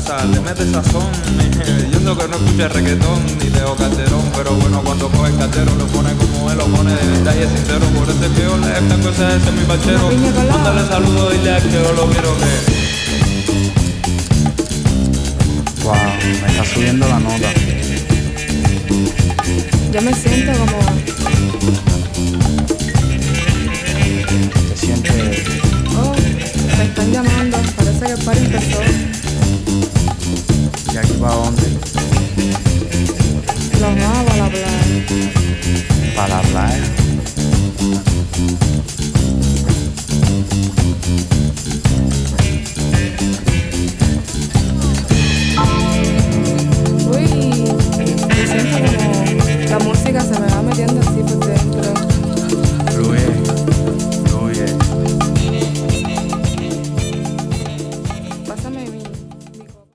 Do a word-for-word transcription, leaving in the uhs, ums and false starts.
salsa le mete sazón. Yo sé que no escucha reggaetón ni Teo Calderón, pero bueno, cuando coge el cartero lo pone como él lo pone de verdad y es sincero. Por eso es que yo le tengo ese, ese es mi parchero. Mándale saludos y dile a él que yo lo quiero que... Wow, me está subiendo la nota. Yo me siento como... Te sientes... Oh, me están llamando. Parece que el party empezó.